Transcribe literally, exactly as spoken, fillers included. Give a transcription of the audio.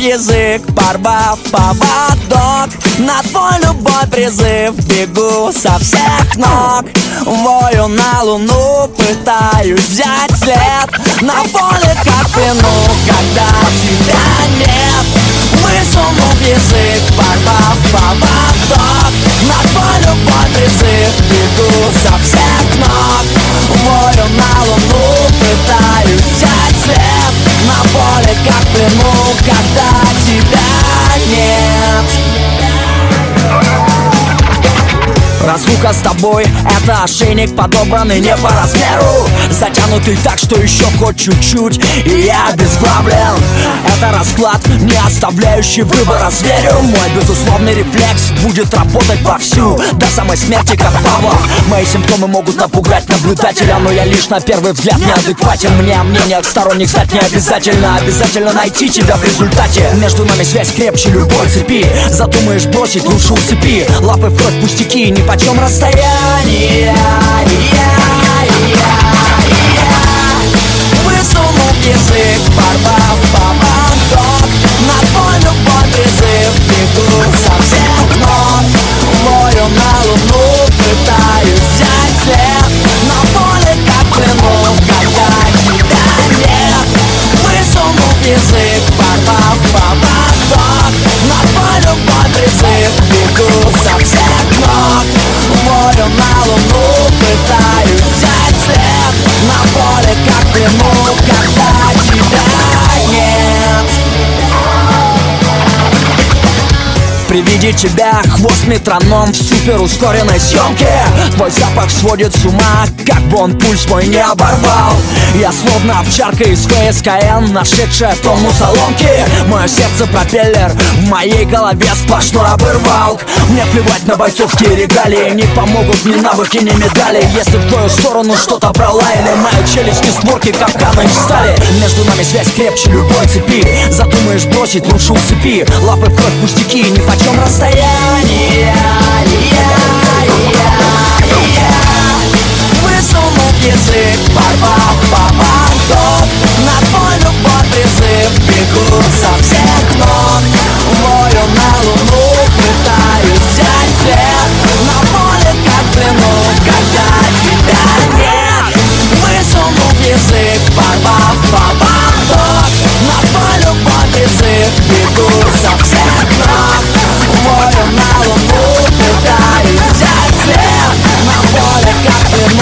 язык, порвав поводок. На твой любой призыв бегу со всех ног. Вою на луну, пытаюсь взять след. На поле как вину, когда тебя нет. Высунув язык, порвав поводок. На твой любой призыв бегу со всех ног. Вою на луну, пытаюсь взять след. На поле как вину, когда тебя нет. Разлука с тобой — это ошейник, подобранный не по размеру, затянутый так, что еще хоть чуть-чуть, и я обезглавлен. Это расклад, не оставляющий выбора зверю. Мой безусловный рефлекс будет работать вовсю, до самой смерти, как Павлов. Мои симптомы могут напугать наблюдателя, но я лишь на первый взгляд неадекватен. Мне о мнениях сторонних знать не обязательно. Обязательно найти тебя в результате. Между нами связь крепче любой цепи. Задумаешь бросить, лучше усыпи. Лапы в кровь, пустяки, ни почем расстояние. Высунув язык, порвав поводок. На твой любой призыв бегу со всех ног. Вою на луну, пытаюсь взять след. На поле как вину, когда тебя нет. Высунув язык, порвав поводок. На твой любой призыв бегу со всех ног. Вою на луну, пытаюсь взять след. На поле как вину, когда тебя нет. При виде тебя хвост метроном в супер ускоренной съемке. Твой запах сводит с ума, как бы он пульс мой не оборвал. Я словно овчарка из ФСКН, нашедшая тонус соломки. Мое сердце пропеллер, в моей голове сплошной обырвалк. Мне плевать на бойцовские регалии, не помогут ни навыки, ни медали. Если в твою сторону что-то пролаяли, мои челюсти створки капкана из стали. Между нами связь крепче любой цепи. Задумаешь бросить, лучше усыпи. Лапы в кровь, пустяки, ни почем расстояние. Высунув язык, порвав поводок. На твой любой призыв бегу со всех ног. Вою на луну, пытаюсь взять след. На поле как вину, когда тебя нет. Высунув язык, порвав поводок. На твой любой призыв бегу со всех ног. Вою на луну, пытаюсь взять след. На поле как вину.